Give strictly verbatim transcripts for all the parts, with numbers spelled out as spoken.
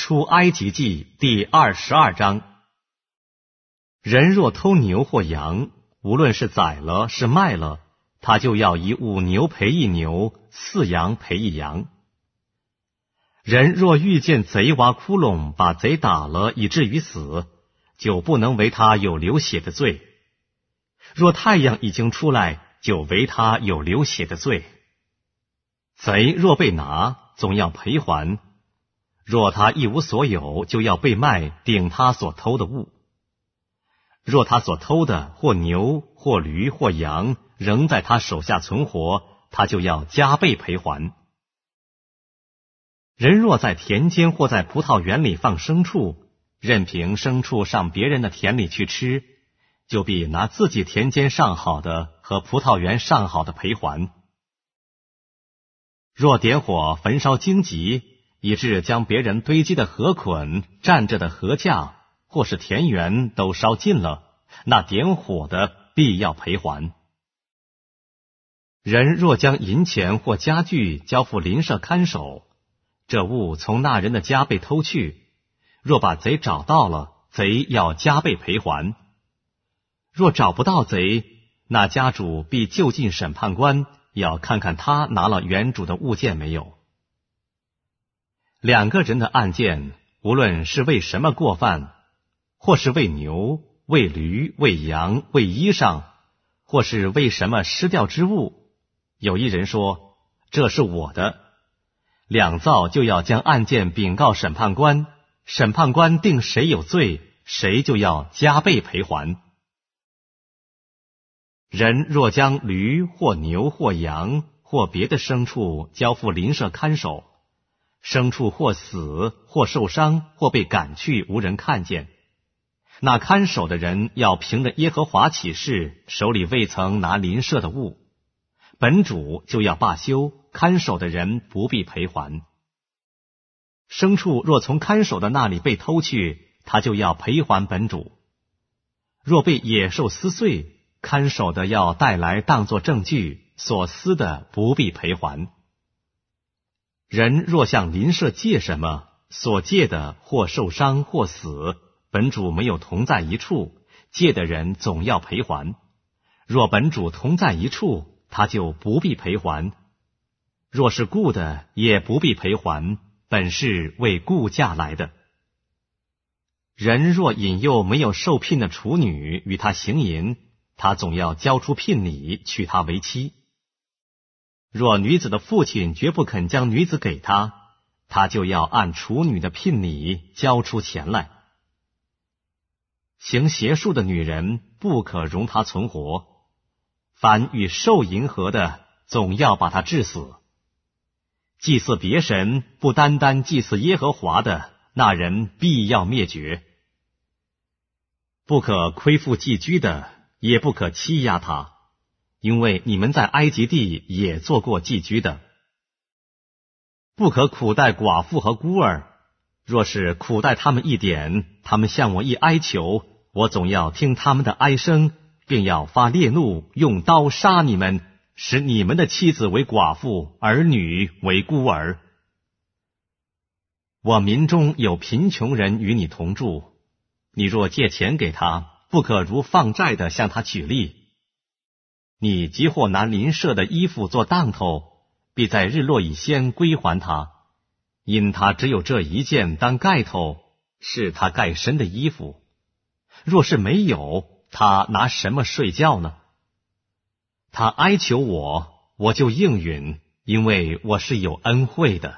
出埃及记第二十二章。人若偷牛或羊，无论是宰了是卖了，他就要以五牛赔一牛，四羊赔一羊。人若遇见贼挖窟窿，把贼打了以至于死，就不能为他有流血的罪。若太阳已经出来，就为他有流血的罪。贼若被拿，总要赔还。若他一无所有，就要被卖，顶他所偷的物。若他所偷的或牛或驴或羊仍在他手下存活，他就要加倍赔还。人若在田间或在葡萄园里放牲畜，任凭牲畜上别人的田里去吃，就必拿自己田间上好的和葡萄园上好的赔还。若点火焚烧荆棘，以致将别人堆积的禾捆、站着的禾架或是田园都烧尽了，那点火的必要赔还。人若将银钱或家具交付邻舍看守，这物从那人的家被偷去，若把贼找到了，贼要加倍赔还。若找不到贼，那家主必就近审判官，要看看他拿了原主的物件没有。两个人的案件，无论是为什么过犯，或是为牛、为驴、为羊、为衣裳，或是为什么失掉之物，有一人说这是我的，两造就要将案件禀告审判官，审判官定谁有罪，谁就要加倍赔还。人若将驴或牛或羊或别的牲畜交付邻舍看守，牲畜或死或受伤或被赶去，无人看见，那看守的人要凭着耶和华起誓，手里未曾拿邻舍的物，本主就要罢休，看守的人不必赔还。牲畜若从看守的那里被偷去，他就要赔还本主。若被野兽撕碎，看守的要带来当作证据，所撕的不必赔还。人若向邻舍借什么，所借的或受伤或死，本主没有同在一处，借的人总要赔还。若本主同在一处，他就不必赔还。若是雇的，也不必赔还，本是为雇价来的。人若引诱没有受聘的处女与他行淫，他总要交出聘礼，娶她为妻。若女子的父亲绝不肯将女子给他，他就要按处女的聘礼交出钱来。行邪术的女人不可容她存活，凡与兽淫合的，总要把她治死。祭祀别神，不单单祭祀耶和华的，那人必要灭绝。不可亏负寄居的，也不可欺压他，因为你们在埃及地也做过寄居的。不可苦待寡妇和孤儿，若是苦待他们一点，他们向我一哀求，我总要听他们的哀声，并要发烈怒，用刀杀你们，使你们的妻子为寡妇，儿女为孤儿。我民中有贫穷人与你同住，你若借钱给他，不可如放债的向他取利。你即或拿邻舍的衣服做当头，必在日落以先归还他，因他只有这一件当盖头，是他盖身的衣服。若是没有，他拿什么睡觉呢？他哀求我，我就应允，因为我是有恩惠的。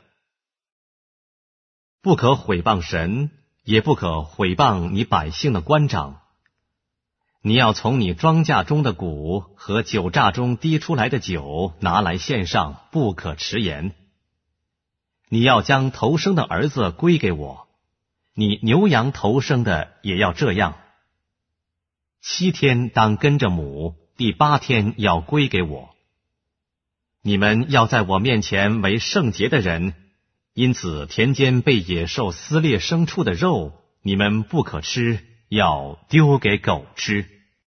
不可毁谤神，也不可毁谤你百姓的官长。你要从你庄稼中的谷和酒榨中滴出来的酒拿来献上，不可迟延。你要将头生的儿子归给我，你牛羊头生的也要这样。七天当跟着母，第八天要归给我。你们要在我面前为圣洁的人，因此田间被野兽撕裂牲畜的肉，你们不可吃，要丢给狗吃。